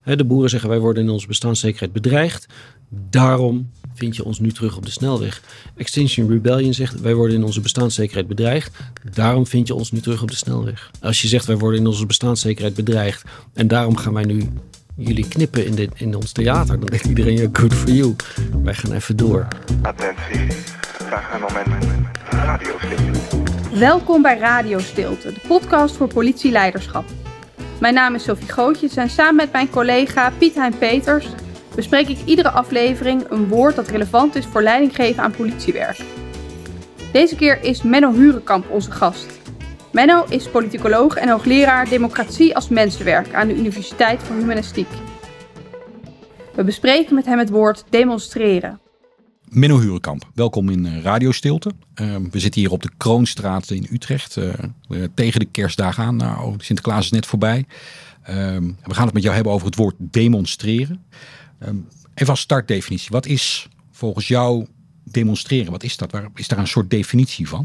De boeren zeggen wij worden in onze bestaanszekerheid bedreigd. Daarom vind je ons nu terug op de snelweg. Extinction Rebellion zegt wij worden in onze bestaanszekerheid bedreigd. Daarom vind je ons nu terug op de snelweg. Als je zegt wij worden in onze bestaanszekerheid bedreigd en daarom gaan wij nu jullie knippen in ons theater, dan denkt iedereen ja, good for you. Wij gaan even door. Attentie, graag een moment. Radiostilte. Welkom bij Radiostilte, de podcast voor politieleiderschap. Mijn naam is Sophie Gootjes en samen met mijn collega Piet-Hein Peters bespreek ik iedere aflevering een woord dat relevant is voor leiding geven aan politiewerk. Deze keer is Menno Hurenkamp onze gast. Menno is politicoloog en hoogleraar democratie als mensenwerk aan de Universiteit voor Humanistiek. We bespreken met hem het woord demonstreren. Menno Hurenkamp, welkom in Radiostilte. We zitten hier op de Kroonstraat in Utrecht, tegen de kerstdagen aan. Nou, Sinterklaas is net voorbij. We gaan het met jou hebben over het woord demonstreren. Even als startdefinitie, wat is volgens jou demonstreren? Wat is dat? Is daar een soort definitie van?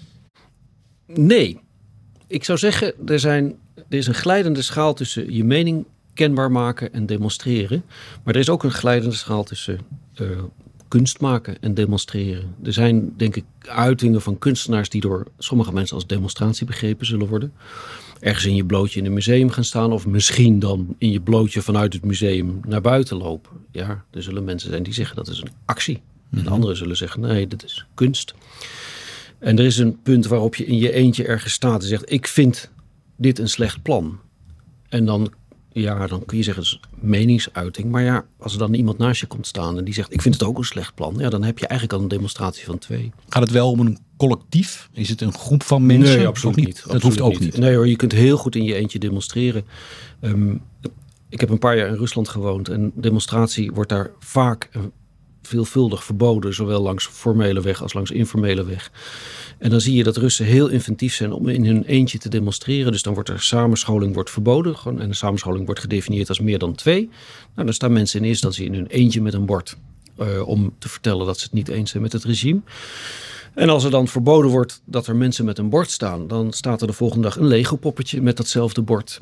Nee, ik zou zeggen, er is een glijdende schaal tussen je mening kenbaar maken en demonstreren. Maar er is ook een glijdende schaal tussen kunst maken en demonstreren. Er zijn, denk ik, uitingen van kunstenaars die door sommige mensen als demonstratie begrepen zullen worden. Ergens in je blootje in een museum gaan staan of misschien dan in je blootje vanuit het museum naar buiten lopen. Ja, er zullen mensen zijn die zeggen dat is een actie. En anderen zullen zeggen nee, dat is kunst. En er is een punt waarop je in je eentje ergens staat en zegt ik vind dit een slecht plan. En dan kun je zeggen, dat is meningsuiting. Maar ja, als er dan iemand naast je komt staan en die zegt, ik vind het ook een slecht plan. Ja, dan heb je eigenlijk al een demonstratie van twee. Gaat het wel om een collectief? Is het een groep van mensen? Nee, absoluut niet. Dat hoeft ook niet. Nee hoor, je kunt heel goed in je eentje demonstreren. Ik heb een paar jaar in Rusland gewoond en demonstratie wordt daar vaak veelvuldig verboden. Zowel langs formele weg als langs informele weg. En dan zie je dat Russen heel inventief zijn om in hun eentje te demonstreren. Dus dan wordt er samenscholing verboden. En de samenscholing wordt gedefinieerd als meer dan 2. Nou, dan staan mensen in eerste instantie in hun eentje met een bord. Om te vertellen dat ze het niet eens zijn met het regime. En als er dan verboden wordt dat er mensen met een bord staan. Dan staat er de volgende dag een Lego-poppetje met datzelfde bord.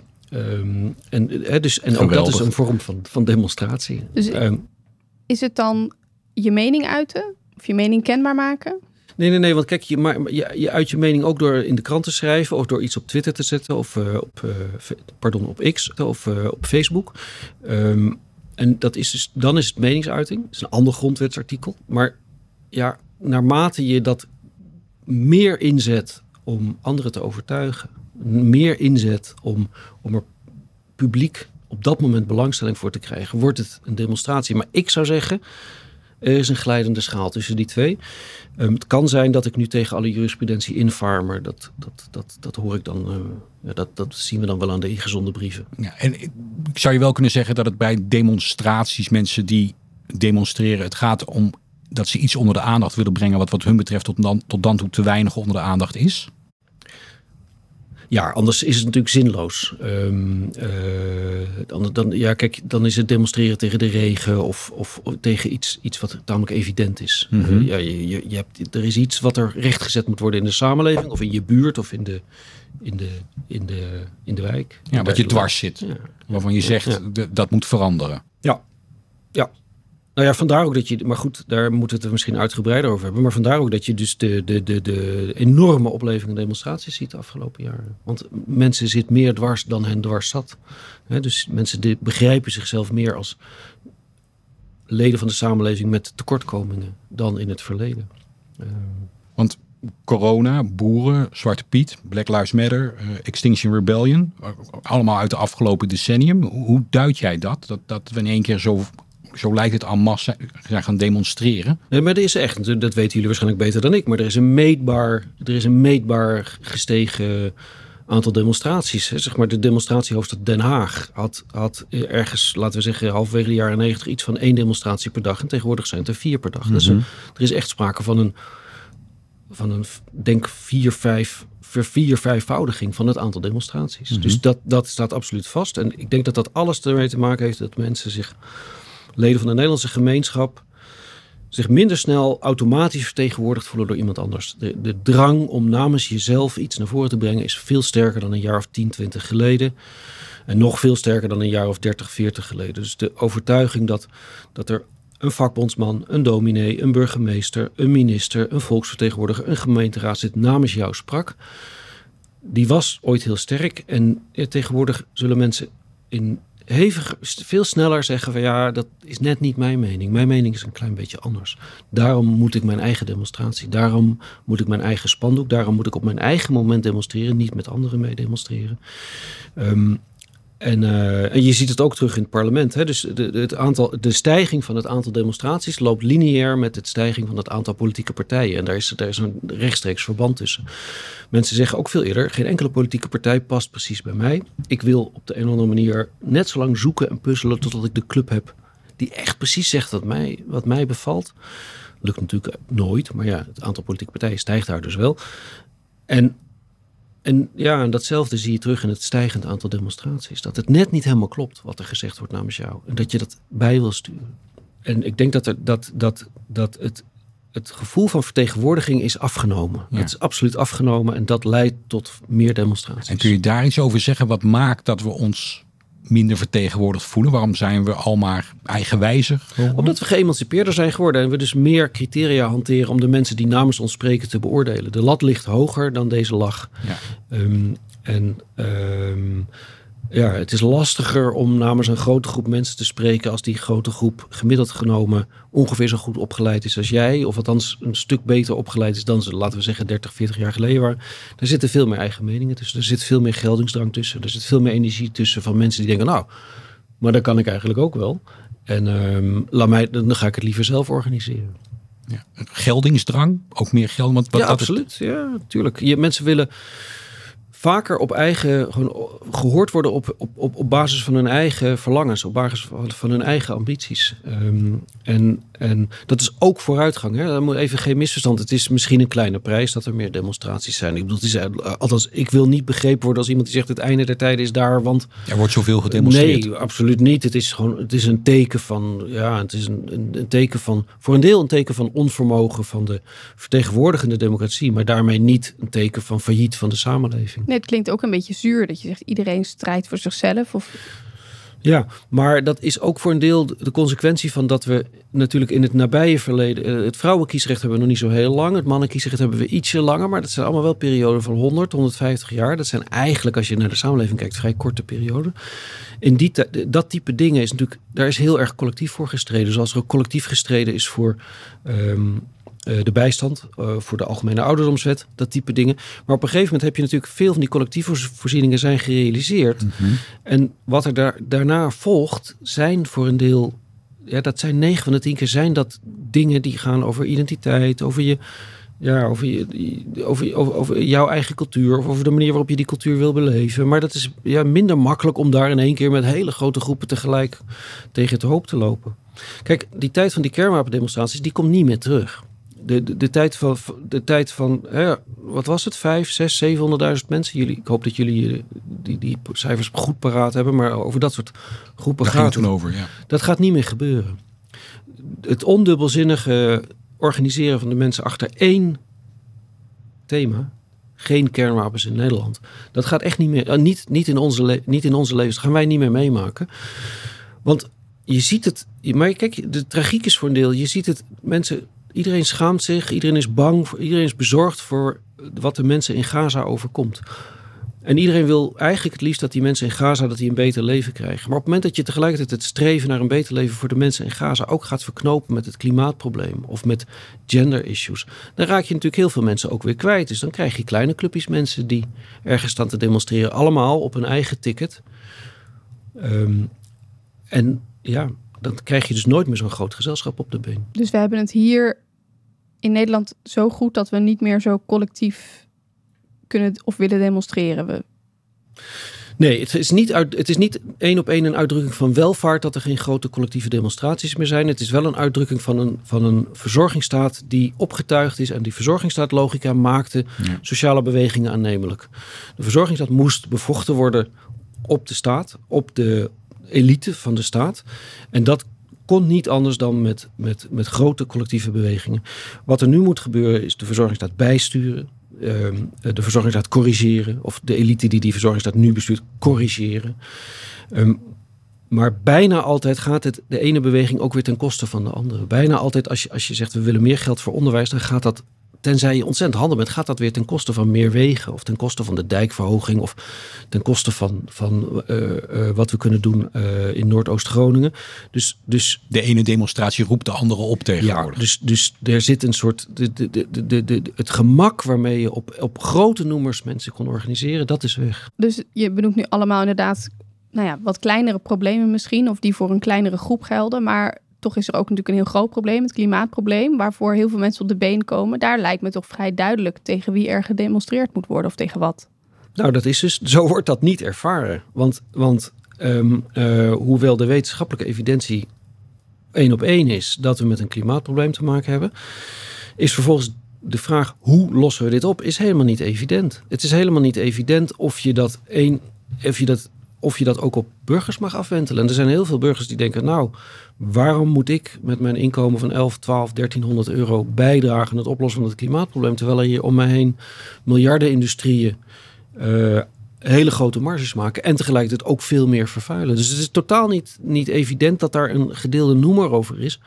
En ook dat is een vorm van demonstratie. Dus is het dan je mening uiten? Of je mening kenbaar maken? Nee, want kijk, je uit je mening ook door in de krant te schrijven of door iets op Twitter te zetten of op X of op Facebook. En dat is dus, dan is het meningsuiting. Dat is een ander grondwetsartikel. Maar ja, naarmate je dat meer inzet om anderen te overtuigen, meer inzet om er publiek op dat moment belangstelling voor te krijgen, wordt het een demonstratie. Maar ik zou zeggen, er is een glijdende schaal tussen die twee. Het kan zijn dat ik nu tegen alle jurisprudentie invaar, maar dat hoor ik dan. Dat zien we dan wel aan de ingezonden brieven. Ja, en ik zou je wel kunnen zeggen dat het bij demonstraties, mensen die demonstreren, het gaat om dat ze iets onder de aandacht willen brengen wat hun betreft tot dan toe te weinig onder de aandacht is. Ja, anders is het natuurlijk zinloos. Dan is het demonstreren tegen de regen of tegen iets wat tamelijk evident is. Mm-hmm. Er is iets wat er rechtgezet moet worden in de samenleving of in je buurt of in de wijk. Ja, wat je dwars zit. Ja. Waarvan je zegt dat moet veranderen. Ja. Nou ja, vandaar ook dat je, maar goed, daar moeten we het misschien uitgebreider over hebben. Maar vandaar ook dat je dus de enorme opleving en demonstraties ziet de afgelopen jaren. Want mensen zitten meer dwars dan hen dwars zat. Dus mensen begrijpen zichzelf meer als leden van de samenleving met tekortkomingen dan in het verleden. Want corona, boeren, Zwarte Piet, Black Lives Matter, Extinction Rebellion, allemaal uit de afgelopen decennium. Hoe duid jij dat? Dat we in één keer zo lijkt het en masse gaan demonstreren. Nee, maar er is echt, dat weten jullie waarschijnlijk beter dan ik, maar er is een meetbaar gestegen aantal demonstraties. Zeg maar de demonstratiehoofdstad Den Haag had ergens, laten we zeggen, halverwege de jaren 90 iets van 1 demonstratie per dag. En tegenwoordig zijn het er 4 per dag. Mm-hmm. Dus er is echt sprake van een denk 4-5voudiging van het aantal demonstraties. Mm-hmm. Dus dat staat absoluut vast. En ik denk dat alles ermee te maken heeft dat mensen zich, leden van de Nederlandse gemeenschap, zich minder snel automatisch vertegenwoordigd voelen door iemand anders. De drang om namens jezelf iets naar voren te brengen is veel sterker dan een jaar of 10, 20 geleden. En nog veel sterker dan een jaar of 30, 40 geleden. Dus de overtuiging dat er een vakbondsman, een dominee, een burgemeester, een minister, een volksvertegenwoordiger, een gemeenteraadslid namens jou sprak, die was ooit heel sterk. En tegenwoordig zullen mensen veel sneller zeggen van ja, dat is net niet mijn mening. Mijn mening is een klein beetje anders. Daarom moet ik mijn eigen demonstratie, daarom moet ik mijn eigen spandoek, daarom moet ik op mijn eigen moment demonstreren, niet met anderen mee demonstreren. En je ziet het ook terug in het parlement. Hè? Dus de stijging van het aantal demonstraties loopt lineair met de stijging van het aantal politieke partijen. En daar is een rechtstreeks verband tussen. Mensen zeggen ook veel eerder, geen enkele politieke partij past precies bij mij. Ik wil op de een of andere manier net zo lang zoeken en puzzelen totdat ik de club heb die echt precies zegt wat mij bevalt. Lukt natuurlijk nooit, maar ja, het aantal politieke partijen stijgt daar dus wel. En datzelfde zie je terug in het stijgend aantal demonstraties. Dat het net niet helemaal klopt wat er gezegd wordt namens jou. En dat je dat bij wil sturen. En ik denk dat het gevoel van vertegenwoordiging is afgenomen. Ja. Het is absoluut afgenomen en dat leidt tot meer demonstraties. En kun je daar iets over zeggen? Wat maakt dat we ons minder vertegenwoordigd voelen? Waarom zijn we al maar eigenwijzig? Omdat we geëmancipeerder zijn geworden en we dus meer criteria hanteren om de mensen die namens ons spreken te beoordelen. De lat ligt hoger dan deze lag. Ja. Het is lastiger om namens een grote groep mensen te spreken als die grote groep gemiddeld genomen ongeveer zo goed opgeleid is als jij. Of althans een stuk beter opgeleid is dan ze, laten we zeggen, 30, 40 jaar geleden waren. Daar zitten veel meer eigen meningen tussen. Er zit veel meer geldingsdrang tussen. Er zit veel meer energie tussen van mensen die denken, nou, maar dat kan ik eigenlijk ook wel. En dan ga ik het liever zelf organiseren. Ja. Geldingsdrang? Ook meer geld? Ja, absoluut. Ja, natuurlijk. Mensen willen vaker gewoon gehoord worden op basis van hun eigen verlangens, op basis van hun eigen ambities. En dat is ook vooruitgang. Hè? Dat moet even geen misverstand. Het is misschien een kleine prijs dat er meer demonstraties zijn. Ik bedoel, althans, ik wil niet begrepen worden als iemand die zegt het einde der tijden is daar, want er wordt zoveel gedemonstreerd. Nee, absoluut niet. Het is een teken van, het is een teken van, voor een deel een teken van onvermogen van de vertegenwoordigende democratie, maar daarmee niet een teken van failliet van de samenleving. Nee, het klinkt ook een beetje zuur dat je zegt iedereen strijdt voor zichzelf. Ja, maar dat is ook voor een deel de consequentie van dat we natuurlijk in het nabije verleden, het vrouwenkiesrecht hebben we nog niet zo heel lang. Het mannenkiesrecht hebben we ietsje langer, maar dat zijn allemaal wel perioden van 100, 150 jaar. Dat zijn eigenlijk, als je naar de samenleving kijkt, vrij korte perioden. In dat type dingen is natuurlijk, daar is heel erg collectief voor gestreden. Zoals er ook collectief gestreden is voor de bijstand, voor de algemene ouderdomswet, dat type dingen. Maar op een gegeven moment heb je natuurlijk veel van die collectieve voorzieningen zijn gerealiseerd. Mm-hmm. En wat er daarna volgt, zijn voor een deel, dat zijn 9 van de 10 keer zijn dat dingen die gaan over identiteit, over jouw eigen cultuur, of over de manier waarop je die cultuur wil beleven. Maar dat is minder makkelijk om daar in één keer met hele grote groepen tegelijk tegen het hoop te lopen. Kijk, die tijd van die kernwapendemonstraties, die komt niet meer terug. De tijd van wat was het? 5, 6, 700.000 mensen. Ik hoop dat jullie die cijfers goed paraat hebben, maar over dat soort groepen daar gaat ging het toen over, ja. Dat gaat niet meer gebeuren. Het ondubbelzinnige organiseren van de mensen achter één thema, geen kernwapens in Nederland, dat gaat echt niet meer. Niet in onze levens. Dat gaan wij niet meer meemaken. Want je ziet het. Maar kijk, de tragiek is voor een deel. Je ziet het. Iedereen schaamt zich, iedereen is bang, iedereen is bezorgd voor wat de mensen in Gaza overkomt. En iedereen wil eigenlijk het liefst dat die mensen in Gaza dat die een beter leven krijgen. Maar op het moment dat je tegelijkertijd het streven naar een beter leven voor de mensen in Gaza ook gaat verknopen met het klimaatprobleem of met gender issues, dan raak je natuurlijk heel veel mensen ook weer kwijt. Dus dan krijg je kleine clubjes mensen die ergens staan te demonstreren, allemaal op hun eigen ticket. Dan krijg je dus nooit meer zo'n groot gezelschap op de been. Dus we hebben het hier in Nederland zo goed dat we niet meer zo collectief kunnen of willen demonstreren. Nee, het is niet één op één een uitdrukking van welvaart dat er geen grote collectieve demonstraties meer zijn. Het is wel een uitdrukking van een verzorgingsstaat die opgetuigd is. En die verzorgingsstaatlogica maakte sociale bewegingen aannemelijk. De verzorgingsstaat moest bevochten worden op de staat, op de elite van de staat. En dat kon niet anders dan met grote collectieve bewegingen. Wat er nu moet gebeuren is de verzorgingsstaat bijsturen. de verzorgingsstaat corrigeren. Of de elite die verzorgingsstaat nu bestuurt, corrigeren. Maar bijna altijd gaat de ene beweging ook weer ten koste van de andere. Bijna altijd als je zegt we willen meer geld voor onderwijs, dan gaat dat, tenzij je ontzettend handel bent, gaat dat weer ten koste van meer wegen. Of ten koste van de dijkverhoging. Of ten koste van wat we kunnen doen in Noordoost-Groningen. Dus de ene demonstratie roept de andere op tegenwoordig. Ja, dus er zit een soort het gemak waarmee je op grote noemers mensen kon organiseren, dat is weg. Dus je benoemt nu allemaal inderdaad wat kleinere problemen misschien, of die voor een kleinere groep gelden, maar toch is er ook natuurlijk een heel groot probleem, het klimaatprobleem, waarvoor heel veel mensen op de been komen. Daar lijkt me toch vrij duidelijk tegen wie er gedemonstreerd moet worden of tegen wat. Nou, dat is dus, zo wordt dat niet ervaren. Want hoewel de wetenschappelijke evidentie 1 op 1 is dat we met een klimaatprobleem te maken hebben, is vervolgens de vraag hoe lossen we dit op, is helemaal niet evident. Het is helemaal niet evident of je dat ook op burgers mag afwentelen. En er zijn heel veel burgers die denken, nou, waarom moet ik met mijn inkomen van 11, 12, 1300 euro bijdragen aan het oplossen van het klimaatprobleem, terwijl er hier om mij heen miljarden industrieën hele grote marges maken en tegelijkertijd ook veel meer vervuilen. Dus het is totaal niet evident dat daar een gedeelde noemer over is.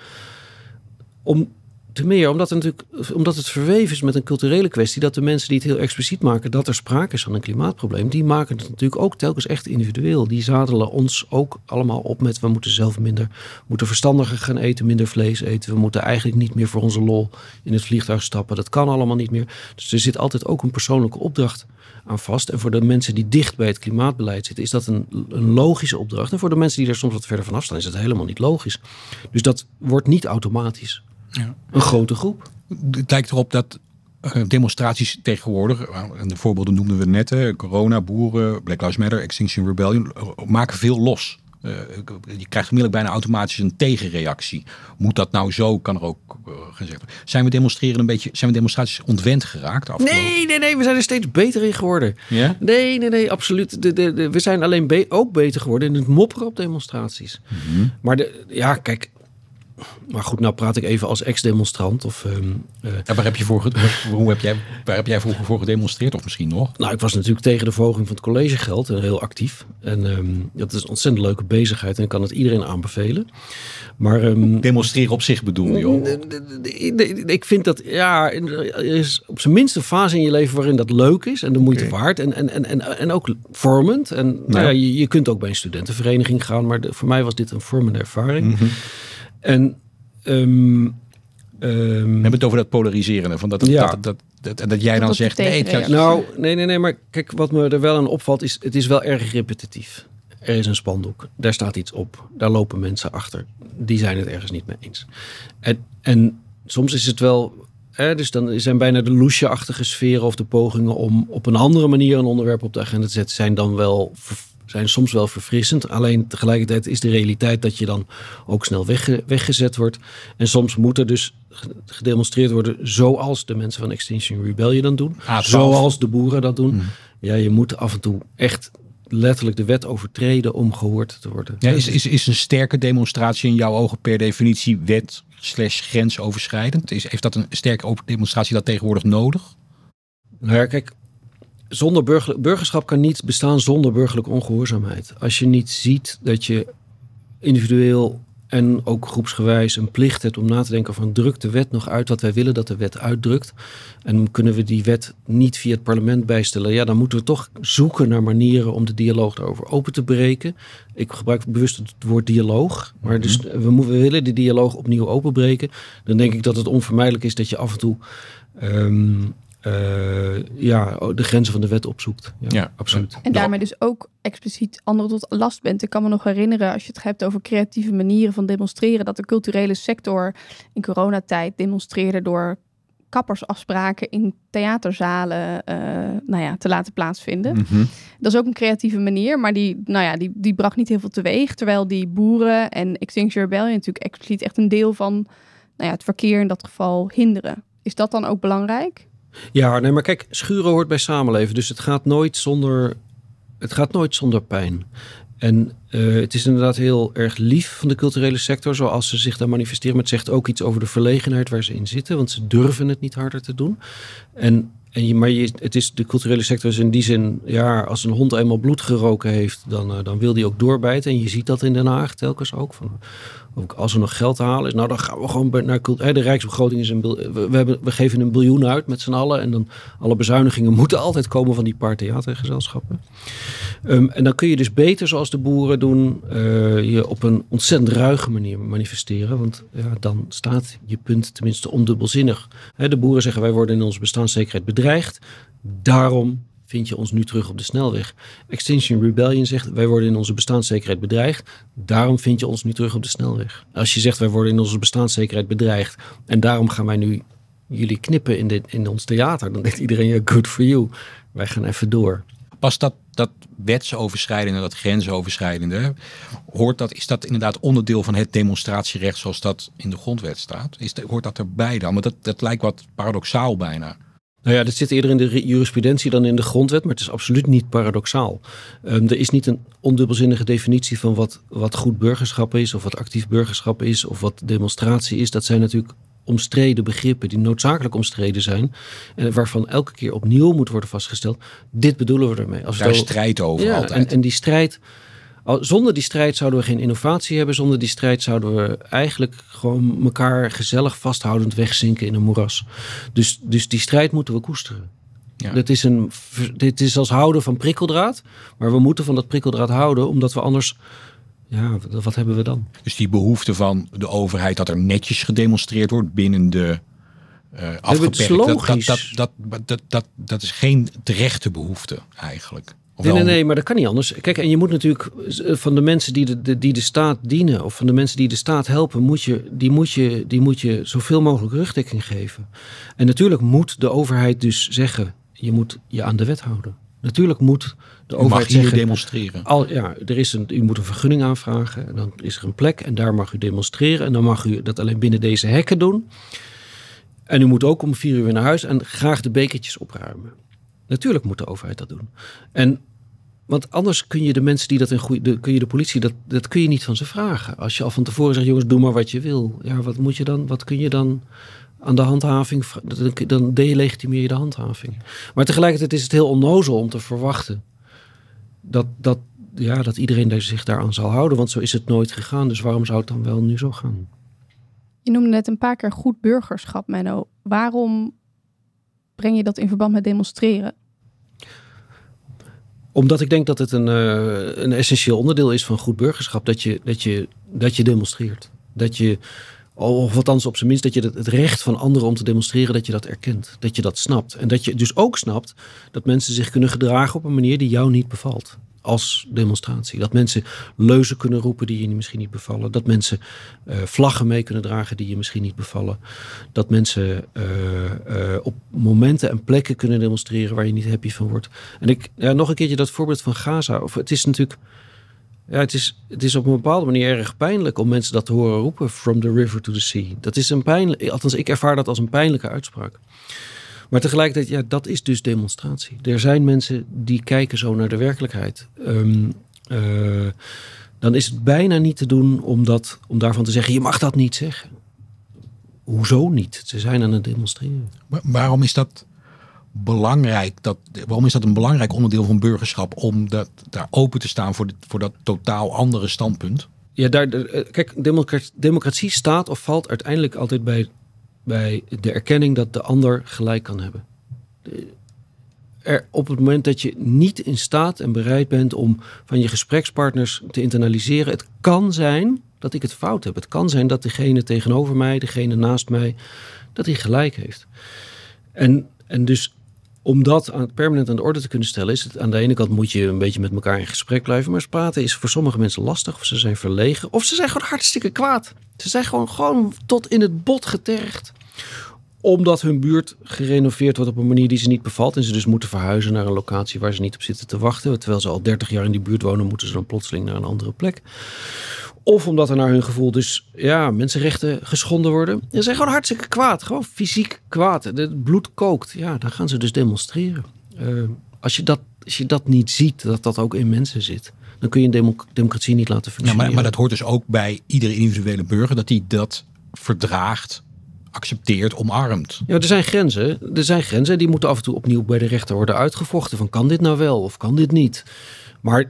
Omdat het verweven is met een culturele kwestie, dat de mensen die het heel expliciet maken dat er sprake is van een klimaatprobleem, die maken het natuurlijk ook telkens echt individueel. Die zadelen ons ook allemaal op met we moeten verstandiger gaan eten, minder vlees eten. We moeten eigenlijk niet meer voor onze lol in het vliegtuig stappen. Dat kan allemaal niet meer. Dus er zit altijd ook een persoonlijke opdracht aan vast. En voor de mensen die dicht bij het klimaatbeleid zitten, is dat een logische opdracht. En voor de mensen die er soms wat verder vanaf staan, is dat helemaal niet logisch. Dus dat wordt niet automatisch. Ja. Een grote groep. Het lijkt erop dat demonstraties tegenwoordig, en de voorbeelden noemden we net, corona, boeren, Black Lives Matter, Extinction Rebellion, maken veel los. Je krijgt onmiddellijk bijna automatisch een tegenreactie. Moet dat nou zo, kan er ook gezegd worden. Zijn we demonstraties ontwend geraakt? Nee, we zijn er steeds beter in geworden. Ja? Nee, absoluut. We zijn alleen ook beter geworden in het mopperen op demonstraties. Mm-hmm. Kijk. Maar goed, nou praat ik even als ex-demonstrant. Waar heb jij vroeger voor gedemonstreerd? Of misschien nog? Nou, ik was natuurlijk tegen de verhoging van het collegegeld. Heel actief. En dat is een ontzettend leuke bezigheid. En ik kan het iedereen aanbevelen. Maar demonstreren op zich bedoel je? Ik vind dat, er is op zijn minst een fase in je leven waarin dat leuk is. En de moeite waard. En ook vormend. En je kunt ook bij een studentenvereniging gaan. Maar voor mij was dit een vormende ervaring. Mm-hmm. En we hebben het over dat polariseren. Van dat jij dan zegt nee. Maar kijk, wat me er wel aan opvalt is, het is wel erg repetitief. Er is een spandoek. Daar staat iets op. Daar lopen mensen achter. Die zijn het ergens niet mee eens. En soms is het wel, dus dan zijn bijna de loesje-achtige sferen of de pogingen om op een andere manier een onderwerp op de agenda te zetten, zijn soms wel verfrissend. Alleen tegelijkertijd is de realiteit dat je dan ook snel weggezet wordt. En soms moet er dus gedemonstreerd worden zoals de mensen van Extinction Rebellion dan doen. Zoals de boeren dat doen. Ja, je moet af en toe echt letterlijk de wet overtreden om gehoord te worden. Ja, is een sterke demonstratie in jouw ogen per definitie wet/grensoverschrijdend? Heeft dat een sterke demonstratie dat tegenwoordig nodig? Nou ja, kijk, burgerschap kan niet bestaan zonder burgerlijke ongehoorzaamheid. Als je niet ziet dat je individueel en ook groepsgewijs een plicht hebt om na te denken van drukt de wet nog uit wat wij willen dat de wet uitdrukt. En kunnen we die wet niet via het parlement bijstellen. Ja, dan moeten we toch zoeken naar manieren om de dialoog daarover open te breken. Ik gebruik bewust het woord dialoog. Maar dus we willen de dialoog opnieuw openbreken. Dan denk ik dat het onvermijdelijk is dat je af en toe de grenzen van de wet opzoekt. Ja, absoluut. En daarmee dus ook expliciet anderen tot last bent. Ik kan me nog herinneren, als je het hebt over creatieve manieren van demonstreren, dat de culturele sector in coronatijd demonstreerde door kappersafspraken in theaterzalen te laten plaatsvinden. Mm-hmm. Dat is ook een creatieve manier, maar die bracht niet heel veel teweeg. Terwijl die boeren en Extinction Rebellion natuurlijk expliciet echt een deel van het verkeer in dat geval hinderen. Is dat dan ook belangrijk? Ja, nee, maar kijk, schuren hoort bij samenleven. Dus het gaat nooit zonder pijn. En het is inderdaad heel erg lief van de culturele sector, zoals ze zich daar manifesteren. Maar het zegt ook iets over de verlegenheid waar ze in zitten, want ze durven het niet harder te doen. Het is de culturele sector is in die zin, ja, als een hond eenmaal bloed geroken heeft, dan wil die ook doorbijten. En je ziet dat in Den Haag telkens ook. Ook als er nog geld te halen is, nou dan gaan we gewoon naar de Rijksbegroting is we geven $1 biljoen uit met z'n allen. En dan alle bezuinigingen moeten altijd komen van die paar theatergezelschappen. En dan kun je dus beter, zoals de boeren doen, je op een ontzettend ruige manier manifesteren. Want ja, dan staat je punt tenminste ondubbelzinnig. De boeren zeggen, wij worden in onze bestaanszekerheid bedreigd. Daarom vind je ons nu terug op de snelweg. Extinction Rebellion zegt, wij worden in onze bestaanszekerheid bedreigd. Daarom vind je ons nu terug op de snelweg. Als je zegt, wij worden in onze bestaanszekerheid bedreigd. En daarom gaan wij nu jullie knippen in ons theater. Dan denkt iedereen, ja, good for you. Wij gaan even door. Pas dat wetsoverschrijdende, dat grensoverschrijdende, is dat inderdaad onderdeel van het demonstratierecht zoals dat in de grondwet staat? Hoort dat erbij dan? Maar dat lijkt wat paradoxaal bijna. Nou ja, dat zit eerder in de jurisprudentie dan in de grondwet, maar het is absoluut niet paradoxaal. Er is niet een ondubbelzinnige definitie van wat goed burgerschap is, of wat actief burgerschap is, of wat demonstratie is. Dat zijn natuurlijk omstreden begrippen die noodzakelijk omstreden zijn en waarvan elke keer opnieuw moet worden vastgesteld. Dit bedoelen we ermee. Daar is strijd over altijd. En die strijd, zonder die strijd zouden we geen innovatie hebben. Zonder die strijd zouden we eigenlijk gewoon elkaar gezellig vasthoudend wegzinken in een moeras. Dus die strijd moeten we koesteren. Ja. Dit is als houden van prikkeldraad. Maar we moeten van dat prikkeldraad houden, omdat we anders... Ja, wat hebben we dan? Dus die behoefte van de overheid dat er netjes gedemonstreerd wordt binnen de afgeperkte... Dat is geen terechte behoefte eigenlijk. Nee, maar dat kan niet anders. Kijk, en je moet natuurlijk van de mensen die de staat dienen, of van de mensen die de staat helpen, die moet je zoveel mogelijk rugdekking geven. En natuurlijk moet de overheid dus zeggen, je moet je aan de wet houden. Natuurlijk moet de overheid zeggen, mag hier demonstreren. U moet een vergunning aanvragen. En dan is er een plek en daar mag u demonstreren. En dan mag u dat alleen binnen deze hekken doen. En u moet ook om 4 uur weer naar huis en graag de bekertjes opruimen. Natuurlijk moet de overheid dat doen. Want anders kun je de mensen die dat kun je de politie, dat kun je niet van ze vragen. Als je al van tevoren zegt, jongens, doe maar wat je wil. Ja, wat kun je dan aan de handhaving, dan delegitimeer je de handhaving. Maar tegelijkertijd is het heel onnozel om te verwachten dat iedereen zich daaraan zal houden. Want zo is het nooit gegaan. Dus waarom zou het dan wel nu zo gaan? Je noemde net een paar keer goed burgerschap, Menno. Waarom breng je dat in verband met demonstreren? Omdat ik denk dat het een essentieel onderdeel is van goed burgerschap. Dat je demonstreert. Of althans op zijn minst dat je het recht van anderen om te demonstreren, dat je dat erkent. Dat je dat snapt. En dat je dus ook snapt dat mensen zich kunnen gedragen op een manier die jou niet bevalt. Als demonstratie. Dat mensen leuzen kunnen roepen die je misschien niet bevallen. Dat mensen vlaggen mee kunnen dragen die je misschien niet bevallen. Dat mensen op momenten en plekken kunnen demonstreren waar je niet happy van wordt. En nog een keertje dat voorbeeld van Gaza. Het is natuurlijk... Ja, het is op een bepaalde manier erg pijnlijk om mensen dat te horen roepen. From the river to the sea. Dat is althans ik ervaar dat als een pijnlijke uitspraak. Maar tegelijkertijd, ja, dat is dus demonstratie. Er zijn mensen die kijken zo naar de werkelijkheid. Dan is het bijna niet te doen om daarvan te zeggen, je mag dat niet zeggen. Hoezo niet? Ze zijn aan het demonstreren. Waarom is dat belangrijk? Waarom is dat een belangrijk onderdeel van burgerschap om daar open te staan voor dat totaal andere standpunt? Ja, kijk, democratie staat of valt uiteindelijk altijd bij de erkenning dat de ander gelijk kan hebben. Op het moment dat je niet in staat en bereid bent om van je gesprekspartners te internaliseren, het kan zijn dat ik het fout heb. Het kan zijn dat degene tegenover mij, degene naast mij, dat hij gelijk heeft. En dus om dat permanent aan de orde te kunnen stellen, is het aan de ene kant moet je een beetje met elkaar in gesprek blijven, maar praten is voor sommige mensen lastig, of ze zijn verlegen, of ze zijn gewoon hartstikke kwaad. Ze zijn gewoon tot in het bot getergd, omdat hun buurt gerenoveerd wordt op een manier die ze niet bevalt en ze dus moeten verhuizen naar een locatie waar ze niet op zitten te wachten. Terwijl ze al 30 jaar in die buurt wonen, moeten ze dan plotseling naar een andere plek. Of omdat er naar hun gevoel dus mensenrechten geschonden worden. Ze zijn gewoon hartstikke kwaad. Gewoon fysiek kwaad. Het bloed kookt. Ja, dan gaan ze dus demonstreren. Als je dat niet ziet, dat ook in mensen zit, dan kun je een democratie niet laten functioneren. Ja, maar dat hoort dus ook bij iedere individuele burger, dat hij dat verdraagt accepteert, omarmt. Ja, er zijn grenzen. Er zijn grenzen die moeten af en toe opnieuw bij de rechter worden uitgevochten. Van kan dit nou wel of kan dit niet? Maar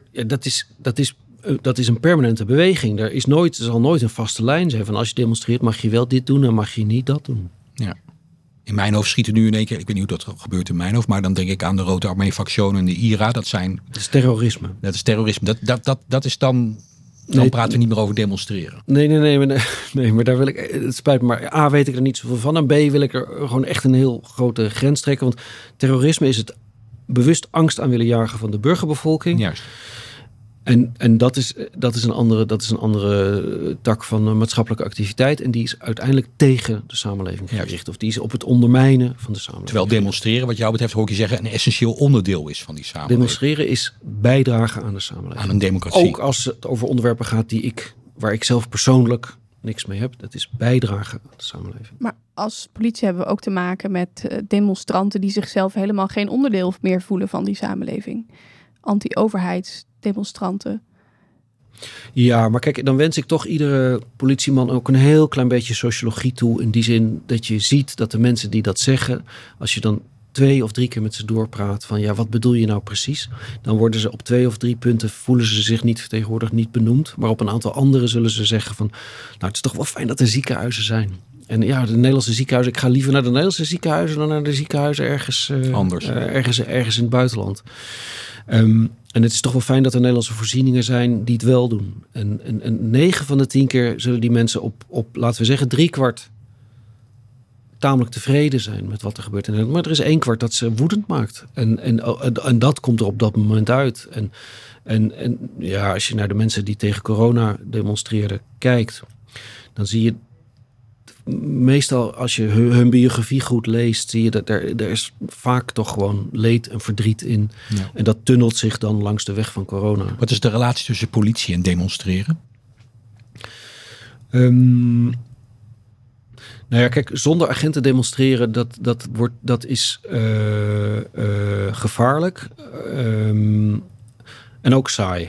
dat is een permanente beweging. Er zal nooit een vaste lijn zijn van als je demonstreert mag je wel dit doen en mag je niet dat doen. Ja. In mijn hoofd schiet er nu in één keer, ik weet niet hoe dat gebeurt in mijn hoofd, maar dan denk ik aan de Rode Armee-factionen en de IRA. Dat is terrorisme. Dat is terrorisme. Dat is dan praten we niet meer over demonstreren. Nee, maar daar wil ik, het spijt me, maar A, weet ik er niet zoveel van. En B, wil ik er gewoon echt een heel grote grens trekken. Want terrorisme is het bewust angst aan willen jagen van de burgerbevolking. Juist. En dat is een andere tak van maatschappelijke activiteit. En die is uiteindelijk tegen de samenleving gericht. Juist. Of die is op het ondermijnen van de samenleving. Terwijl demonstreren, wat jou betreft, hoor ik je zeggen, een essentieel onderdeel is van die samenleving. Demonstreren is bijdragen aan de samenleving. Aan een democratie. Ook als het over onderwerpen gaat waar ik zelf persoonlijk niks mee heb. Dat is bijdragen aan de samenleving. Maar als politie hebben we ook te maken met demonstranten die zichzelf helemaal geen onderdeel meer voelen van die samenleving. Anti-overheidsdemonstranten. Ja, maar kijk, dan wens ik toch iedere politieman ook een heel klein beetje sociologie toe. In die zin dat je ziet dat de mensen die dat zeggen, als je dan 2 of 3 keer met ze doorpraat van ja, wat bedoel je nou precies? Dan worden ze op 2 of 3 punten, voelen ze zich niet vertegenwoordigd, niet benoemd. Maar op een aantal andere zullen ze zeggen van, nou het is toch wel fijn dat er ziekenhuizen zijn. En ja, de Nederlandse ziekenhuizen, ik ga liever naar de Nederlandse ziekenhuizen dan naar de ziekenhuizen ergens in het buitenland. En het is toch wel fijn dat er Nederlandse voorzieningen zijn die het wel doen. En 9 van de 10 keer zullen die mensen op laten we zeggen, 3/4 tamelijk tevreden zijn met wat er gebeurt in Nederland. Maar er is 1/4 dat ze woedend maakt. En dat komt er op dat moment uit. En ja, als je naar de mensen die tegen corona demonstreerden kijkt, dan zie je meestal als je hun biografie goed leest, zie je dat er is vaak toch gewoon leed en verdriet in. Ja. En dat tunnelt zich dan langs de weg van corona. Wat is de relatie tussen politie en demonstreren? Nou ja, kijk, zonder agenten demonstreren, dat is gevaarlijk. En ook saai.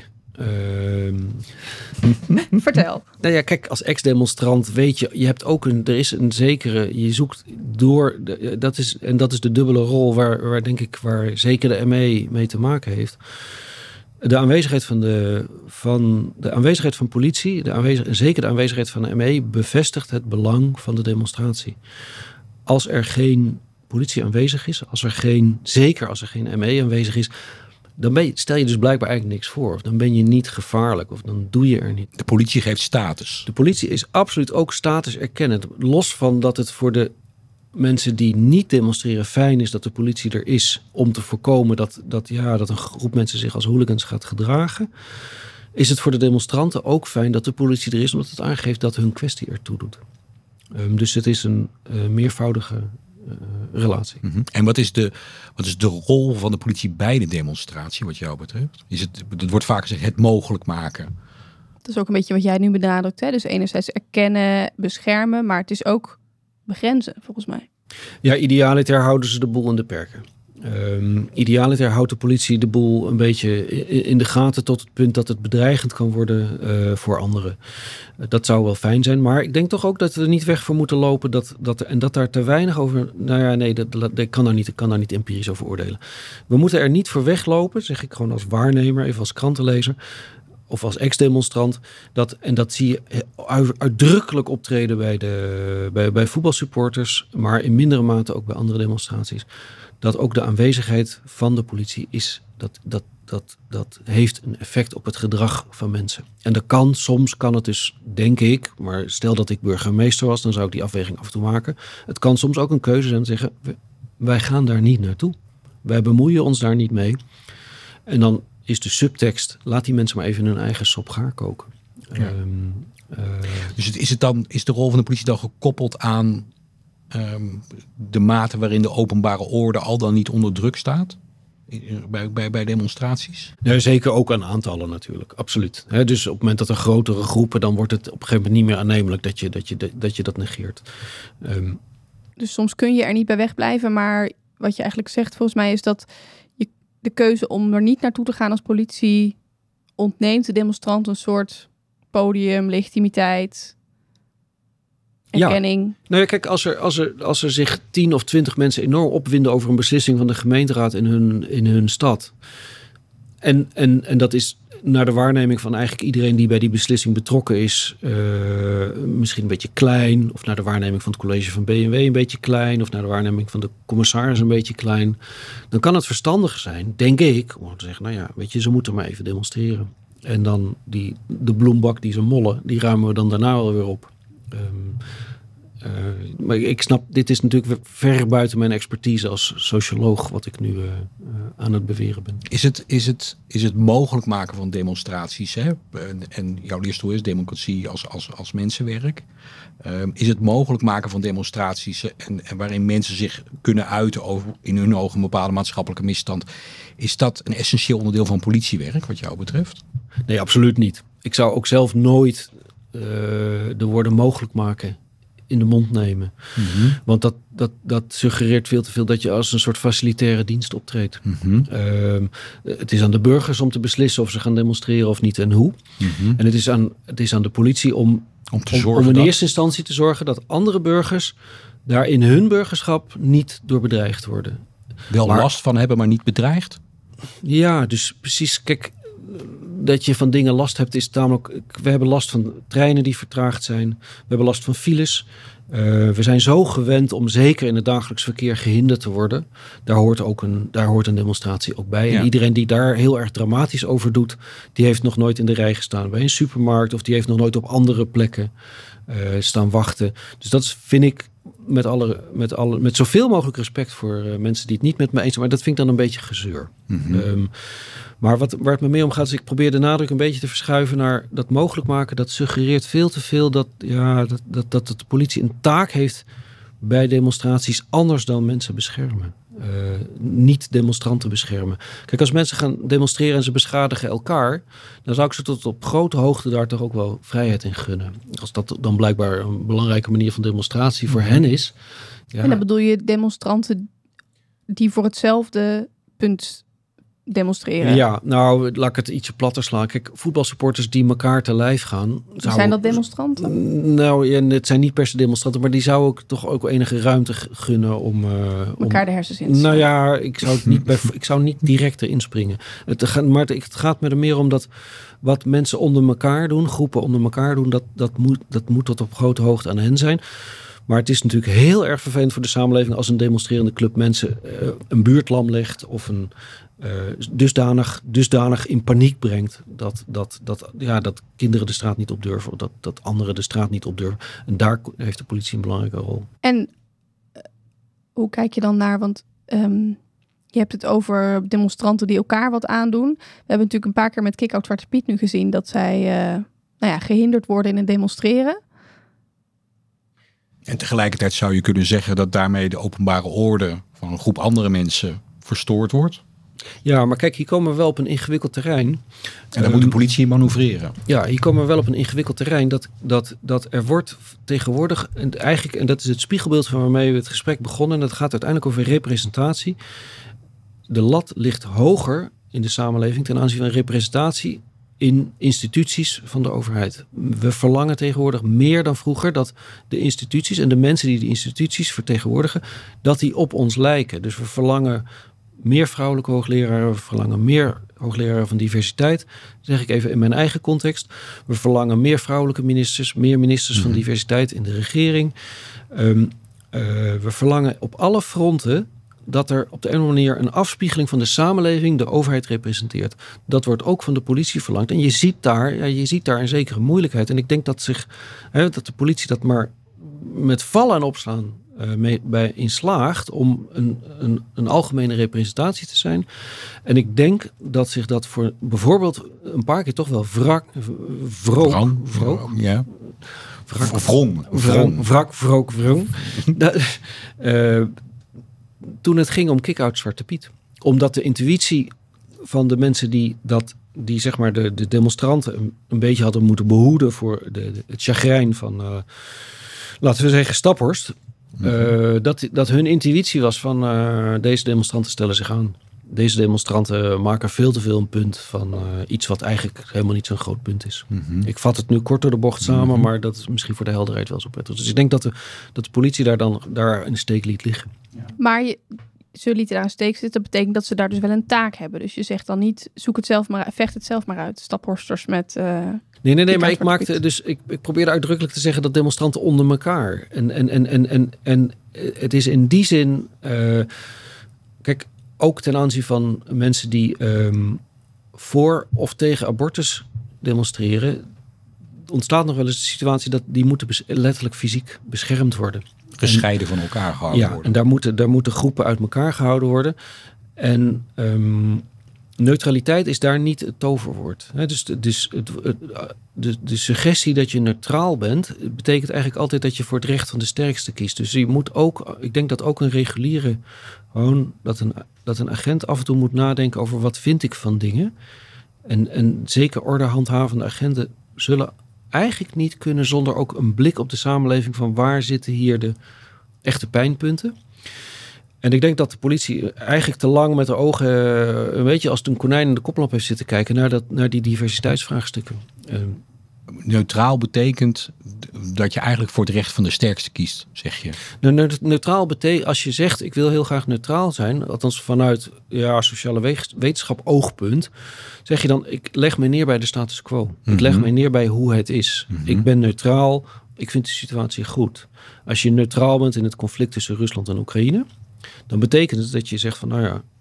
Vertel. Nou ja, kijk, als ex-demonstrant weet je hebt ook er is een zekere, je zoekt door, dat is de dubbele rol waar zeker de ME mee te maken heeft. De aanwezigheid van politie, zeker de aanwezigheid van de ME, bevestigt het belang van de demonstratie. Als er geen politie aanwezig is, zeker als er geen ME aanwezig is, dan stel je dus blijkbaar eigenlijk niks voor. Of dan ben je niet gevaarlijk, of dan doe je er niet. De politie geeft status. De politie is absoluut ook status erkennend. Los van dat het voor de mensen die niet demonstreren fijn is dat de politie er is om te voorkomen dat een groep mensen zich als hooligans gaat gedragen, is het voor de demonstranten ook fijn dat de politie er is, omdat het aangeeft dat hun kwestie ertoe doet. Dus het is een meervoudige relatie. Mm-hmm. En wat is de rol van de politie bij de demonstratie wat jou betreft? Het wordt vaak gezegd het mogelijk maken. Dat is ook een beetje wat jij nu benadrukt. Hè? Dus enerzijds erkennen, beschermen, maar het is ook begrenzen, volgens mij. Ja, idealiter houden ze de boel in de perken. Idealiter houdt de politie de boel een beetje in de gaten tot het punt dat het bedreigend kan worden voor anderen. Dat zou wel fijn zijn, maar ik denk toch ook dat we er niet weg voor moeten lopen dat daar te weinig over. Nou ja, nee, ik kan daar niet empirisch over oordelen. We moeten er niet voor weglopen, zeg ik gewoon als waarnemer, even als krantenlezer of als ex-demonstrant. Dat zie je uitdrukkelijk optreden bij voetbalsupporters, maar in mindere mate ook bij andere demonstraties. Dat ook de aanwezigheid van de politie is, dat heeft een effect op het gedrag van mensen. En soms kan het dus, denk ik, maar stel dat ik burgemeester was, dan zou ik die afweging af en toe maken. Het kan soms ook een keuze zijn te zeggen, wij gaan daar niet naartoe. Wij bemoeien ons daar niet mee. En dan is de subtekst, laat die mensen maar even in hun eigen sop gaar koken. Ja. Dus is de rol van de politie dan gekoppeld aan de mate waarin de openbare orde al dan niet onder druk staat bij demonstraties? Ja, zeker ook aan aantallen natuurlijk, absoluut. Dus op het moment dat er grotere groepen, dan wordt het op een gegeven moment niet meer aannemelijk dat je dat negeert. Dus soms kun je er niet bij wegblijven, maar wat je eigenlijk zegt volgens mij is dat de keuze om er niet naartoe te gaan als politie ontneemt de demonstrant een soort podium, legitimiteit. erkenning. Nou ja, kijk, als er zich 10 of 20 mensen enorm opwinden over een beslissing van de gemeenteraad in hun stad. En dat is naar de waarneming van eigenlijk iedereen die bij die beslissing betrokken is, misschien een beetje klein. Of naar de waarneming van het college van B&W een beetje klein. Of naar de waarneming van de commissaris een beetje klein. Dan kan het verstandig zijn, denk ik, om te zeggen, nou ja, weet je, ze moeten maar even demonstreren. En dan de bloembak die ze mollen, die ruimen we dan daarna wel weer op. Maar ik snap, dit is natuurlijk ver buiten mijn expertise als socioloog, wat ik nu aan het beweren ben. Is het mogelijk maken van demonstraties? Hè? En jouw leerstoel is democratie als mensenwerk. Is het mogelijk maken van demonstraties en waarin mensen zich kunnen uiten over in hun ogen een bepaalde maatschappelijke misstand? Is dat een essentieel onderdeel van politiewerk wat jou betreft? Nee, absoluut niet. Ik zou ook zelf nooit de woorden mogelijk maken in de mond nemen. Mm-hmm. Want dat suggereert veel te veel dat je als een soort facilitaire dienst optreedt. Mm-hmm. Het is aan de burgers om te beslissen of ze gaan demonstreren of niet en hoe. Mm-hmm. En het is aan de politie om in eerste instantie te zorgen dat andere burgers daar in hun burgerschap niet door bedreigd worden. Wel last van hebben, maar niet bedreigd? Ja, dus precies. Kijk, dat je van dingen last hebt is namelijk. We hebben last van treinen die vertraagd zijn. We hebben last van files. We zijn zo gewend om zeker in het dagelijks verkeer gehinderd te worden. Daar hoort een demonstratie ook bij. Ja. En iedereen die daar heel erg dramatisch over doet, die heeft nog nooit in de rij gestaan bij een supermarkt of die heeft nog nooit op andere plekken staan wachten. Dus dat vind ik met zoveel mogelijk respect voor mensen die het niet met me eens zijn. Maar dat vind ik dan een beetje gezeur. Mm-hmm. Maar waar het me mee om gaat, is ik probeer de nadruk een beetje te verschuiven naar dat mogelijk maken. Dat suggereert veel te veel dat de politie een taak heeft bij demonstraties anders dan mensen beschermen. Niet demonstranten beschermen. Kijk, als mensen gaan demonstreren en ze beschadigen elkaar, dan zou ik ze tot op grote hoogte daar toch ook wel vrijheid in gunnen. Als dat dan blijkbaar een belangrijke manier van demonstratie voor hen is. Ja. En dan bedoel je demonstranten die voor hetzelfde punt demonstreren? Ja, nou, laat ik het ietsje platter slaan. Kijk, voetbalsupporters die elkaar te lijf gaan. Zijn dat demonstranten? Nou, ja, het zijn niet per se demonstranten, maar die zou ik toch ook enige ruimte gunnen om elkaar de hersens in te slaan. Nou ja, ik zou niet direct erin springen. Maar het gaat me er meer om dat wat mensen onder elkaar doen, groepen onder elkaar doen, dat moet tot op grote hoogte aan hen zijn. Maar het is natuurlijk heel erg vervelend voor de samenleving als een demonstrerende club mensen een buurt lam legt of een dusdanig in paniek brengt dat kinderen de straat niet op durven of dat anderen de straat niet op durven. En daar heeft de politie een belangrijke rol. En hoe kijk je dan naar, want je hebt het over demonstranten die elkaar wat aandoen. We hebben natuurlijk een paar keer met Kick-Out Zwarte Piet nu gezien dat zij gehinderd worden in het demonstreren. En tegelijkertijd zou je kunnen zeggen dat daarmee de openbare orde van een groep andere mensen verstoord wordt. Ja, maar kijk, hier komen we wel op een ingewikkeld terrein. En daar moet de politie in manoeuvreren. Ja, hier komen we wel op een ingewikkeld terrein dat er wordt tegenwoordig, en dat is het spiegelbeeld van waarmee we het gesprek begonnen, en dat gaat uiteindelijk over representatie. De lat ligt hoger in de samenleving ten aanzien van representatie in instituties van de overheid. We verlangen tegenwoordig meer dan vroeger dat de instituties en de mensen die instituties vertegenwoordigen, dat die op ons lijken. Dus we verlangen meer vrouwelijke hoogleraren, we verlangen meer hoogleraren van diversiteit. Dat zeg ik even in mijn eigen context. We verlangen meer vrouwelijke ministers, meer ministers van diversiteit in de regering. We verlangen op alle fronten dat er op de een of andere manier een afspiegeling van de samenleving de overheid representeert. Dat wordt ook van de politie verlangd. En je ziet daar een zekere moeilijkheid. En ik denk dat de politie dat maar met vallen en opstaan in slaagt om een algemene representatie te zijn. En ik denk dat zich dat voor bijvoorbeeld een paar keer toch wel toen het ging om Kick-Out Zwarte Piet. Omdat de intuïtie van de mensen die zeg maar de demonstranten een beetje hadden moeten behoeden voor het chagrijn van, laten we zeggen, Staphorst. Dat hun intuïtie was van deze demonstranten stellen zich aan. Deze demonstranten maken veel te veel een punt van iets wat eigenlijk helemaal niet zo'n groot punt is. Mm-hmm. Ik vat het nu kort door de bocht samen, maar dat is misschien voor de helderheid wel zo prettig. Dus ik denk dat de politie daar in de steek liet liggen. Maar ze lieten daar een steek zitten. Dat betekent dat ze daar dus wel een taak hebben. Dus je zegt dan niet, vecht het zelf maar uit. Staphorsters met... Nee, maar ik probeerde uitdrukkelijk te zeggen dat demonstranten onder elkaar. En het is in die zin... kijk, ook ten aanzien van mensen die voor of tegen abortus demonstreren, ontstaat nog wel eens de situatie dat die moeten letterlijk fysiek beschermd worden. Gescheiden van elkaar gehouden worden. En daar moeten groepen uit elkaar gehouden worden. En neutraliteit is daar niet het toverwoord. Dus de suggestie dat je neutraal bent, betekent eigenlijk altijd dat je voor het recht van de sterkste kiest. Dus je moet ook, ik denk dat ook een reguliere, gewoon dat een agent af en toe moet nadenken over wat vind ik van dingen. En zeker ordehandhavende agenten zullen eigenlijk niet kunnen zonder ook een blik op de samenleving van waar zitten hier de echte pijnpunten. En ik denk dat de politie eigenlijk te lang met de ogen, een beetje als een konijn in de koplamp heeft zitten kijken naar die diversiteitsvraagstukken. Neutraal betekent dat je eigenlijk voor het recht van de sterkste kiest, zeg je. Neutraal betekent, als je zegt ik wil heel graag neutraal zijn, althans vanuit sociale wetenschap oogpunt, zeg je dan ik leg me neer bij de status quo. Mm-hmm. Ik leg me neer bij hoe het is. Mm-hmm. Ik ben neutraal, ik vind de situatie goed. Als je neutraal bent in het conflict tussen Rusland en Oekraïne, dan betekent het dat je zegt van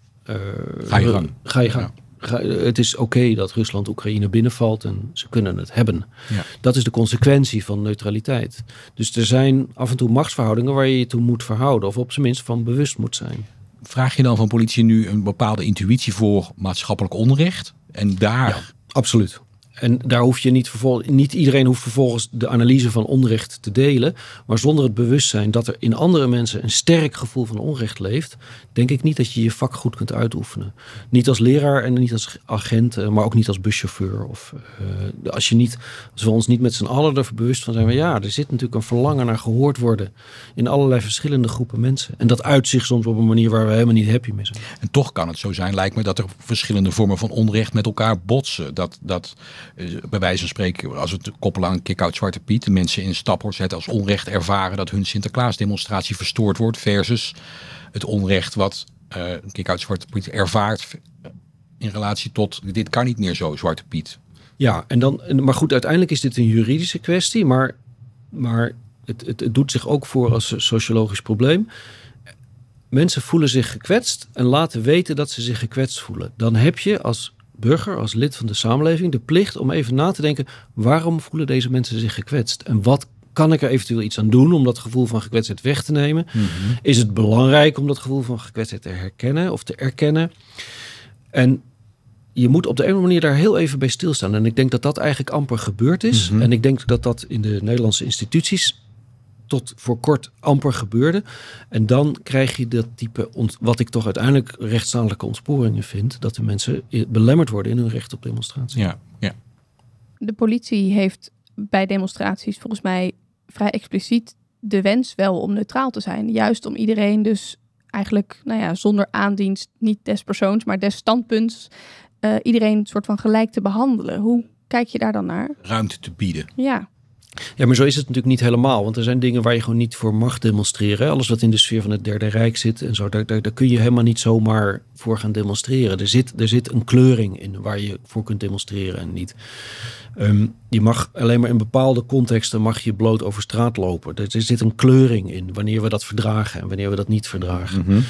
ga je gang. Ga je gang. Het is oké dat Rusland Oekraïne binnenvalt en ze kunnen het hebben. Ja. Dat is de consequentie van neutraliteit. Dus er zijn af en toe machtsverhoudingen waar je je toe moet verhouden of op zijn minst van bewust moet zijn. Vraag je dan van politie nu een bepaalde intuïtie voor maatschappelijk onrecht? En daar... Ja, absoluut. En daar hoef je niet iedereen hoeft vervolgens de analyse van onrecht te delen. Maar zonder het bewustzijn dat er in andere mensen een sterk gevoel van onrecht leeft, denk ik niet dat je je vak goed kunt uitoefenen. Niet als leraar en niet als agent, maar ook niet als buschauffeur. Of als we ons niet met z'n allen er bewust van zijn. Maar er zit natuurlijk een verlangen naar gehoord worden in allerlei verschillende groepen mensen. En dat uit zich soms op een manier waar we helemaal niet happy mee zijn. En toch kan het zo zijn, lijkt me, dat er verschillende vormen van onrecht met elkaar botsen. Dat bij wijze van spreken, als we het koppelen aan Kick-Out Zwarte Piet, de mensen in Staphorst het als onrecht ervaren dat hun Sinterklaasdemonstratie verstoord wordt, versus het onrecht wat Kick-Out Zwarte Piet ervaart in relatie tot dit kan niet meer zo, Zwarte Piet. Ja, maar goed, uiteindelijk is dit een juridische kwestie, maar het doet zich ook voor als sociologisch probleem. Mensen voelen zich gekwetst en laten weten dat ze zich gekwetst voelen. Dan heb je als burger, als lid van de samenleving, de plicht om even na te denken, waarom voelen deze mensen zich gekwetst? En wat kan ik er eventueel iets aan doen om dat gevoel van gekwetstheid weg te nemen? Mm-hmm. Is het belangrijk om dat gevoel van gekwetstheid te herkennen of te erkennen? En je moet op de een of andere manier daar heel even bij stilstaan. En ik denk dat dat eigenlijk amper gebeurd is. Mm-hmm. En ik denk dat dat in de Nederlandse instituties tot voor kort amper gebeurde. En dan krijg je dat type, wat ik toch uiteindelijk rechtsstatelijke ontsporingen vind, dat de mensen belemmerd worden in hun recht op demonstratie. Ja. De politie heeft bij demonstraties volgens mij vrij expliciet de wens wel om neutraal te zijn. Juist om iedereen dus eigenlijk, zonder aandienst, niet des persoons, maar des standpunts, iedereen een soort van gelijk te behandelen. Hoe kijk je daar dan naar? Ruimte te bieden. Ja. Ja, maar zo is het natuurlijk niet helemaal. Want er zijn dingen waar je gewoon niet voor mag demonstreren. Alles wat in de sfeer van het Derde Rijk zit en zo, daar kun je helemaal niet zomaar voor gaan demonstreren. Er zit een kleuring in waar je voor kunt demonstreren en niet. Je mag alleen maar in bepaalde contexten mag je bloot over straat lopen. Er zit een kleuring in wanneer we dat verdragen en wanneer we dat niet verdragen. Mm-hmm.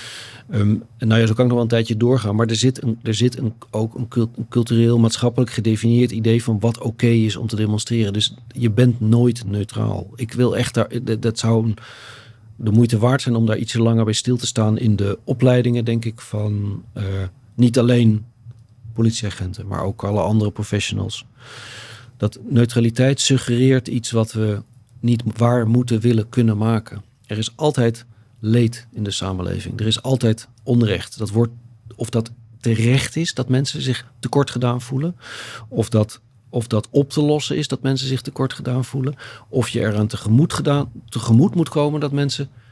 Zo kan ik nog wel een tijdje doorgaan. Maar er zit ook een cultureel, maatschappelijk gedefinieerd idee van wat oké is om te demonstreren. Dus je bent nooit neutraal. Ik wil echt dat zou de moeite waard zijn om daar ietsje langer bij stil te staan in de opleidingen, denk ik, van niet alleen politieagenten, maar ook alle andere professionals. Dat neutraliteit suggereert iets wat we niet waar moeten willen kunnen maken. Er is altijd leed in de samenleving. Er is altijd onrecht. Of dat terecht is dat mensen zich tekort gedaan voelen. Of dat op te lossen is dat mensen zich tekort gedaan voelen. Of je eraan tegemoet moet komen dat mensen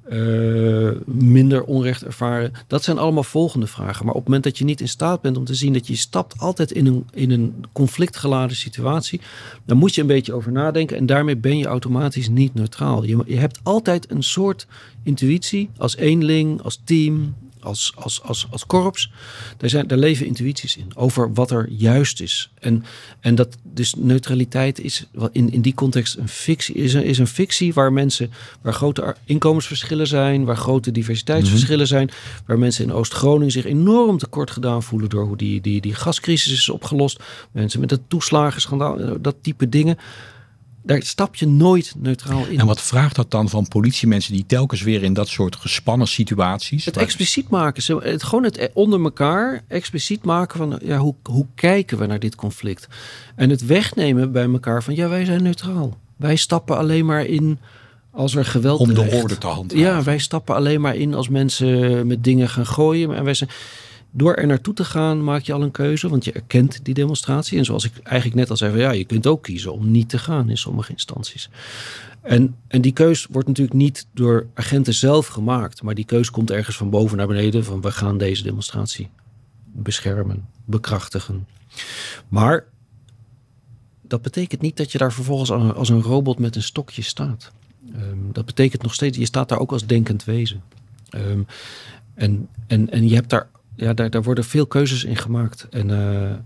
minder onrecht ervaren? Dat zijn allemaal volgende vragen. Maar op het moment dat je niet in staat bent om te zien dat je stapt altijd in een conflictgeladen situatie, dan moet je een beetje over nadenken en daarmee ben je automatisch niet neutraal. Je hebt altijd een soort intuïtie als eenling, als team, als korps. Daar leven intuïties in over wat er juist is. En dat dus neutraliteit is in die context een fictie. Is een fictie waar grote inkomensverschillen zijn, waar grote diversiteitsverschillen zijn, waar mensen in Oost-Groningen zich enorm tekort gedaan voelen door hoe die gascrisis is opgelost. Mensen met het toeslagenschandaal, dat type dingen. Daar stap je nooit neutraal in. En wat vraagt dat dan van politiemensen die telkens weer in dat soort gespannen situaties? Het expliciet maken. Het onder elkaar expliciet maken van hoe kijken we naar dit conflict? En het wegnemen bij elkaar van wij zijn neutraal. Wij stappen alleen maar in als er geweld om dreigt. De orde te handhaven. Ja, wij stappen alleen maar in als mensen met dingen gaan gooien. En wij zijn... Door er naartoe te gaan maak je al een keuze, want je erkent die demonstratie. En zoals ik eigenlijk net al zei, je kunt ook kiezen om niet te gaan in sommige instanties. En die keus wordt natuurlijk niet door agenten zelf gemaakt, maar die keus komt ergens van boven naar beneden van we gaan deze demonstratie beschermen, bekrachtigen. Maar dat betekent niet dat je daar vervolgens als een robot met een stokje staat. Dat betekent nog steeds, je staat daar ook als denkend wezen. En je hebt daar... Ja, daar worden veel keuzes in gemaakt. En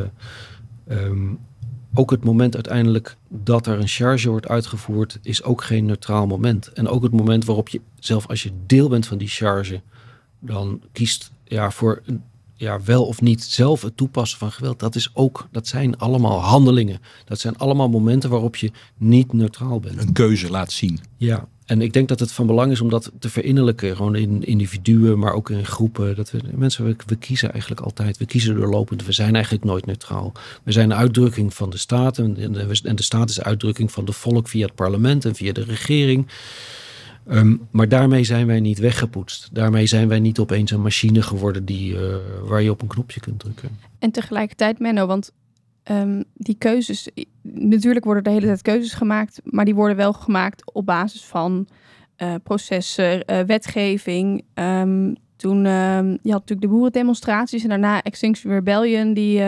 ook het moment uiteindelijk dat er een charge wordt uitgevoerd, is ook geen neutraal moment. En ook het moment waarop je, zelf als je deel bent van die charge, dan kiest voor wel of niet zelf het toepassen van geweld. Dat zijn allemaal handelingen. Dat zijn allemaal momenten waarop je niet neutraal bent. Een keuze laat zien. Ja. En ik denk dat het van belang is om dat te verinnerlijken. Gewoon in individuen, maar ook in groepen. We kiezen eigenlijk altijd. We kiezen doorlopend. We zijn eigenlijk nooit neutraal. We zijn een uitdrukking van de staat. En de staat is een uitdrukking van de volk via het parlement en via de regering. Maar daarmee zijn wij niet weggepoetst. Daarmee zijn wij niet opeens een machine geworden waar je op een knopje kunt drukken. En tegelijkertijd, Menno, want die keuzes, natuurlijk worden de hele tijd keuzes gemaakt, maar die worden wel gemaakt op basis van processen, wetgeving. Toen je had natuurlijk de boerendemonstraties en daarna Extinction Rebellion, die,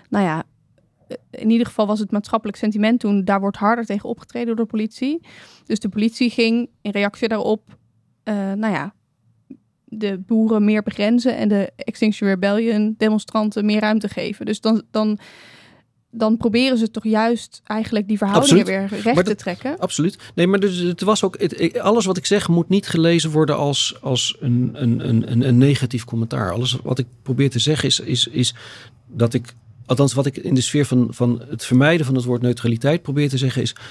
in ieder geval was het maatschappelijk sentiment toen, daar wordt harder tegen opgetreden door de politie. Dus de politie ging in reactie daarop, de boeren meer begrenzen en de Extinction Rebellion demonstranten meer ruimte geven. Dus dan proberen ze toch juist eigenlijk die verhoudingen weer recht te trekken. Absoluut. Nee, maar dus, het was ook alles wat ik zeg moet niet gelezen worden als een negatief commentaar. Alles wat ik probeer te zeggen is dat ik, althans wat ik in de sfeer van het vermijden van het woord neutraliteit probeer te zeggen is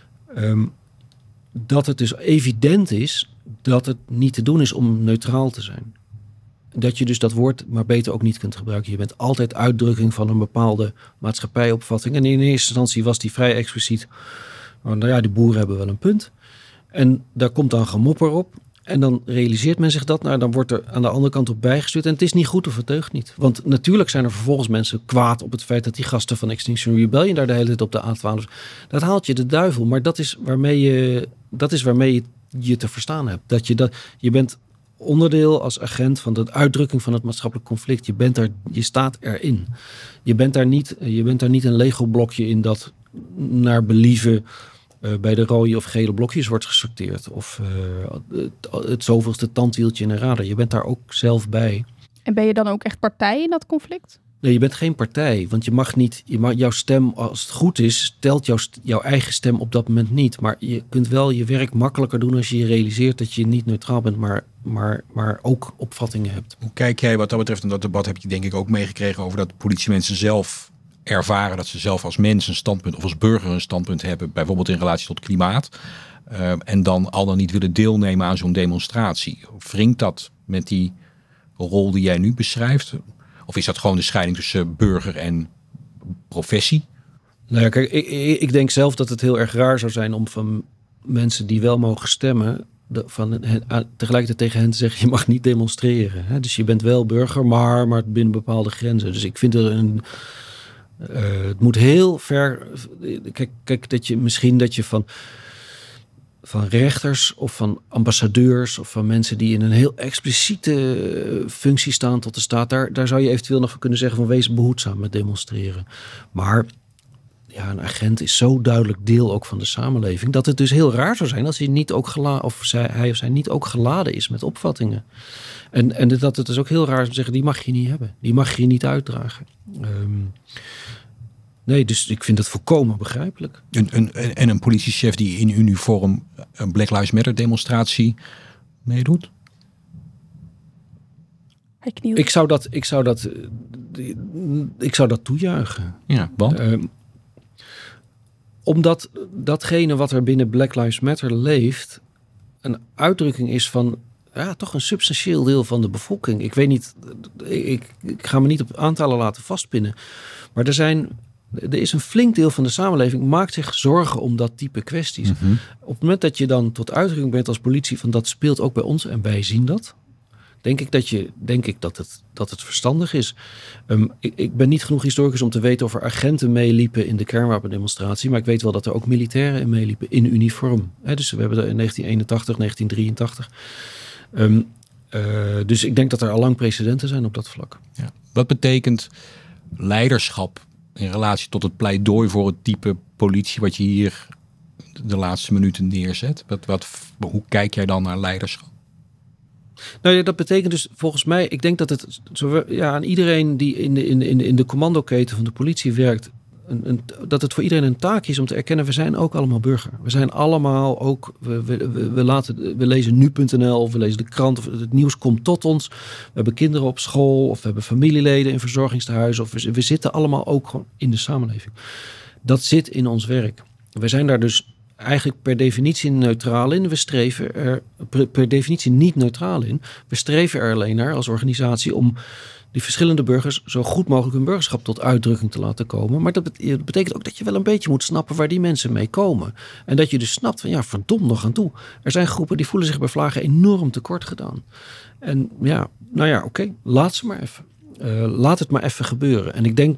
dat het dus evident is dat het niet te doen is om neutraal te zijn. Dat je dus dat woord maar beter ook niet kunt gebruiken. Je bent altijd uitdrukking van een bepaalde maatschappijopvatting. En in eerste instantie was die vrij expliciet. Die boeren hebben wel een punt. En daar komt dan gemopper op. En dan realiseert men zich dat. Dan wordt er aan de andere kant op bijgestuurd. En het is niet goed of het deugt niet. Want natuurlijk zijn er vervolgens mensen kwaad op het feit dat die gasten van Extinction Rebellion daar de hele tijd op de A12. Dat haalt je de duivel. Maar dat is waarmee je te verstaan hebt. Je bent onderdeel als agent van de uitdrukking van het maatschappelijk conflict. Je staat erin. Je bent daar niet een Lego-blokje in dat naar believen bij de rode of gele blokjes wordt gesorteerd. Of het zoveelste tandwieltje in een radar. Je bent daar ook zelf bij. En ben je dan ook echt partij in dat conflict? Nee, je bent geen partij. Want jouw stem, als het goed is, telt jouw eigen stem op dat moment niet. Maar je kunt wel je werk makkelijker doen als je realiseert dat je niet neutraal bent, maar ook opvattingen hebt. Hoe kijk jij wat dat betreft, en dat debat heb je denk ik ook meegekregen over dat politiemensen zelf ervaren dat ze zelf als mens een standpunt of als burger een standpunt hebben, bijvoorbeeld in relatie tot klimaat, en dan al dan niet willen deelnemen aan zo'n demonstratie. Wringt dat met die rol die jij nu beschrijft? Of is dat gewoon de scheiding tussen burger en professie? Nou ja, kijk, ik denk zelf dat het heel erg raar zou zijn om van mensen die wel mogen stemmen, tegelijkertijd tegen hen te zeggen, je mag niet demonstreren. Hè? Dus je bent wel burger, maar binnen bepaalde grenzen. Dus ik vind het moet heel ver. Kijk, dat je van rechters of van ambassadeurs of van mensen die in een heel expliciete functie staan tot de staat. Daar zou je eventueel nog van kunnen zeggen van wees behoedzaam met demonstreren. Maar ja, een agent is zo duidelijk deel ook van de samenleving dat het dus heel raar zou zijn als hij niet ook hij of zij niet ook geladen is met opvattingen. En dat het dus ook heel raar is om te zeggen, die mag je niet hebben. Die mag je niet uitdragen. Nee, dus ik vind het volkomen begrijpelijk. En een politiechef die in uniform een Black Lives Matter demonstratie meedoet? Hij knielt. Ik zou dat toejuichen. Ja, want? Omdat datgene wat er binnen Black Lives Matter leeft een uitdrukking is van toch een substantieel deel van de bevolking. Ik weet niet, ik ga me niet op aantallen laten vastpinnen. Maar er is een flink deel van de samenleving maakt zich zorgen om dat type kwesties. Mm-hmm. Op het moment dat je dan tot uitdrukking bent als politie van dat speelt ook bij ons en wij zien dat. Denk ik dat het verstandig is. Ik ben niet genoeg historicus om te weten of er agenten meeliepen in de kernwapendemonstratie. Maar ik weet wel dat er ook militairen in meeliepen in uniform. Dus we hebben er in 1981, 1983. Dus ik denk dat er al lang precedenten zijn op dat vlak. Ja. Wat betekent leiderschap in relatie tot het pleidooi voor het type politie wat je hier de laatste minuten neerzet? Hoe kijk jij dan naar leiderschap? Nou ja, dat betekent dus volgens mij, ik denk dat het aan iedereen die in de commandoketen van de politie werkt, dat het voor iedereen een taak is om te erkennen, we zijn ook allemaal burger. We zijn allemaal ook, we lezen nu.nl of we lezen de krant of het nieuws komt tot ons. We hebben kinderen op school of we hebben familieleden in verzorgingstehuizen of we zitten allemaal ook gewoon in de samenleving. Dat zit in ons werk. We zijn daar dus eigenlijk per definitie neutraal in. We streven er per definitie niet neutraal in. We streven er alleen naar als organisatie om die verschillende burgers zo goed mogelijk hun burgerschap tot uitdrukking te laten komen. Maar dat betekent ook dat je wel een beetje moet snappen waar die mensen mee komen. En dat je dus snapt van verdomd nog aan toe. Er zijn groepen die voelen zich bij vlagen enorm tekort gedaan. En oké, laat ze maar even. Laat het maar even gebeuren. En ik denk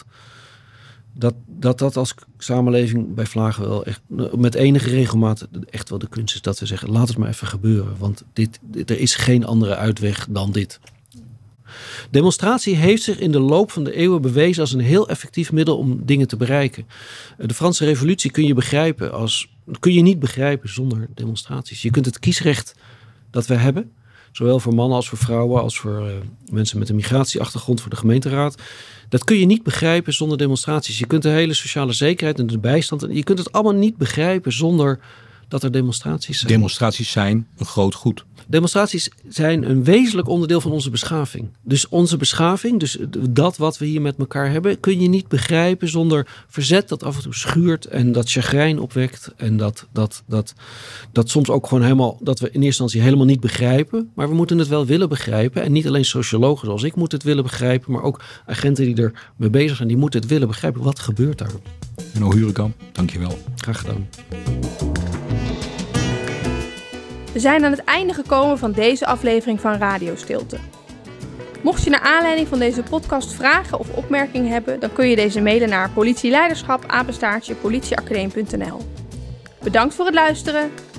dat als samenleving bij vlagen wel echt met enige regelmaat echt wel de kunst is dat we zeggen, laat het maar even gebeuren. Want er is geen andere uitweg dan dit. Demonstratie heeft zich in de loop van de eeuwen bewezen als een heel effectief middel om dingen te bereiken. De Franse Revolutie kun je niet begrijpen zonder demonstraties. Je kunt het kiesrecht dat we hebben, zowel voor mannen als voor vrouwen, als voor mensen met een migratieachtergrond, voor de gemeenteraad. Dat kun je niet begrijpen zonder demonstraties. Je kunt de hele sociale zekerheid en de bijstand, je kunt het allemaal niet begrijpen zonder dat er demonstraties zijn. Demonstraties zijn een groot goed. Demonstraties zijn een wezenlijk onderdeel van onze beschaving. Dus onze beschaving, dus dat wat we hier met elkaar hebben, kun je niet begrijpen zonder verzet dat af en toe schuurt en dat chagrijn opwekt. En dat soms ook gewoon helemaal, dat we in eerste instantie helemaal niet begrijpen. Maar we moeten het wel willen begrijpen. En niet alleen sociologen zoals ik moeten het willen begrijpen, maar ook agenten die er mee bezig zijn, die moeten het willen begrijpen. Wat gebeurt daar? Menno Hurekamp, dankjewel. Graag gedaan. We zijn aan het einde gekomen van deze aflevering van Radio Stilte. Mocht je naar aanleiding van deze podcast vragen of opmerkingen hebben, dan kun je deze mailen naar politieleiderschap@politieacademie.nl. Bedankt voor het luisteren.